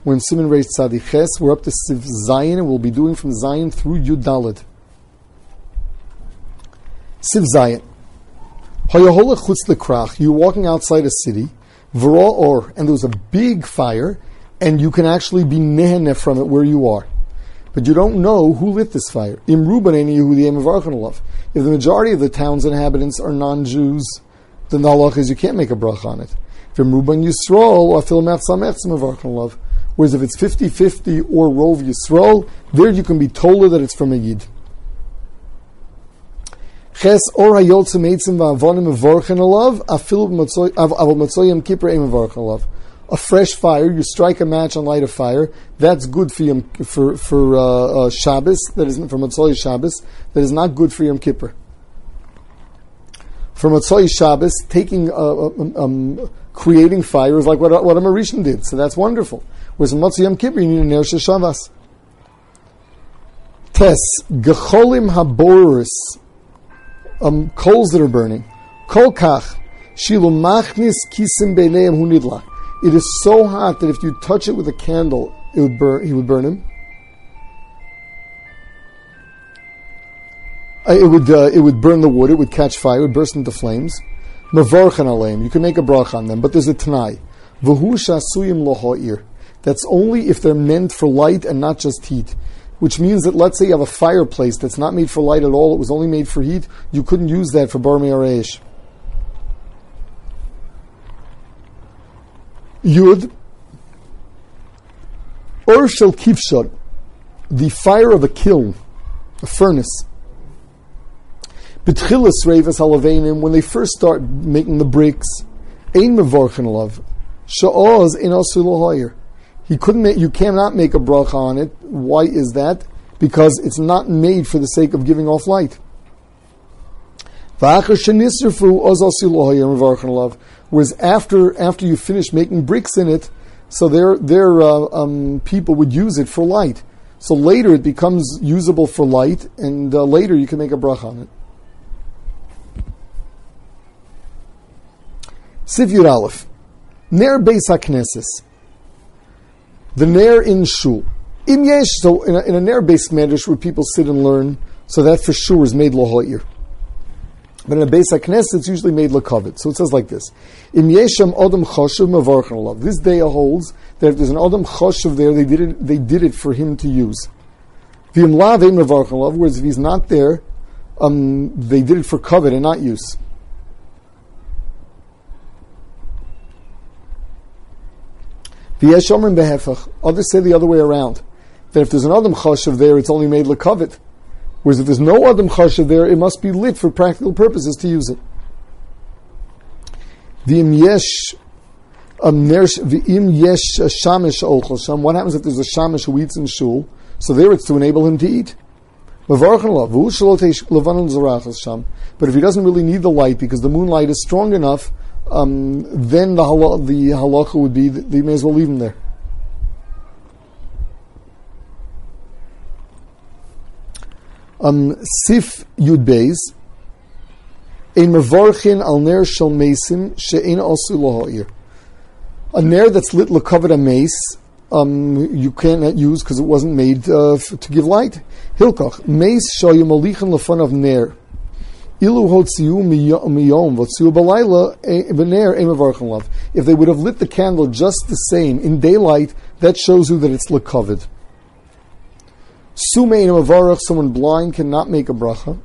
We're in Siman Reish Tzadik Ches. We're up to Siv Zayin, and we'll be doing from Zayin through Yud Daled. Siv Zayin. Hayahola chutz lekrach. You're walking outside a city, v'ra or, and there was a big fire, and you can actually be neheneh from it where you are. But you don't know who lit this fire. Imru b'nei Yehudi mevarchen alav. If the majority of the town's inhabitants are non-Jews, then the halach is you can't make a bracha on it. Imru b'nei Yisrael or afil me'atzamech mevarchen alav. Whereas if it's 50-50 or Rov Yisrael, there you can be told that it's from a Yid. Ches or hayotze meitzim va'avonim mevarchen alav afil matzoyim kippur mevarchen alav. A fresh fire, you strike a match and light a fire. That's good for Yom, for Shabbos. That isn't for Matzoi Shabbos. That is not good for Yom Kippur. For Matzoi Shabbos, creating fire is like what a Mauritian did. So that's wonderful. Whereas in Matzoi Yom Kippur, you need a Ner Shavas. Tes gecholim haboris, coals that are burning. Kol kach shilu machnis kisim beineim hu nidlach. It is so hot that if you touch it with a candle, it would burn. He would burn him. It would burn the wood. It would catch fire. It would burst into flames. Mevarchen aleim. You can make a bracha on them, but there's a tanai. V'hu shasuyim lo ha'ir. That's only if they're meant for light and not just heat. Which means that let's say you have a fireplace that's not made for light at all. It was only made for heat. You couldn't use that for bar me'areish. Yud, Or shel kivshad, the fire of a kiln, a furnace. B'tchilas reivas halaveinim, when they first start making the bricks, ein mevarchen alav, sha'oz ein asu l'hoyer. You cannot make a bracha on it. Why is that? Because it's not made for the sake of giving off light. Whereas after you finish making bricks in it, so their people would use it for light. So later it becomes usable for light, and later you can make a bracha on it. Siv Yud Aleph, Ner Beis HaKnesses, the Ner in Shul. Im Yesh, so in a Ner Beis Medrash where people sit and learn, so that for sure is made Lohoir. But in a Beis HaKnesses, it's usually made L'Kavod. So it says like this: Im Yesham Adam Choshev Mevarchen Alav. This day holds that if there's an Adam Choshev there, they did it for him to use. V'im Lav Ein Mevarchen Alav. Whereas if he's not there, they did it for kavod and not use. V'yesh Omrim Behefach. Others say the other way around, that if there's an Adam Choshev there, it's only made L'Kavod. Whereas if there's no Adam Chashav there, it must be lit for practical purposes to use it. V'im yesh shamish ochel sham. What happens if there's a shamish who eats in shul? So there it's to enable him to eat. But if he doesn't really need the light because the moonlight is strong enough, then the halacha would be that you may as well leave him there. Sif Yud Beis, ein mevarchin al ner shel mesim she'ein asu lohoir. A ner that's lit l'kavod a mace, you cannot use because it wasn't made to give light. Hilkach mace shal yemalichin lefan of ner. Ilu hotziu miyom votziu balayla v'ner ein mevarchin lav. If they would have lit the candle just the same in daylight, that shows you that it's l'kavod. Sumein Mavarach, someone blind cannot make a bracha.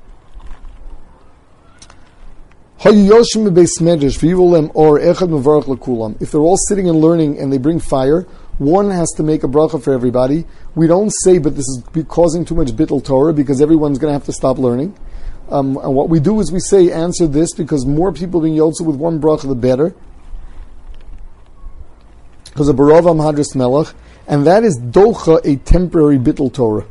If they're all sitting and learning and they bring fire, one has to make a bracha for everybody. We don't say, but this is causing too much bittul Torah because everyone's going to have to stop learning. And what we do is we say, answer this because more people being yotze with one bracha, the better. Because of Barov Hadras Melech. And that is docha, a temporary bittul Torah.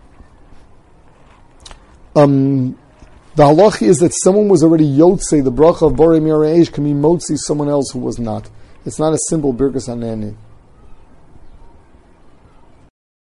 The halacha is that someone was already yotze, the bracha of Borei Mi'areish can be motzi someone else who was not. It's not a simple birkas haneni.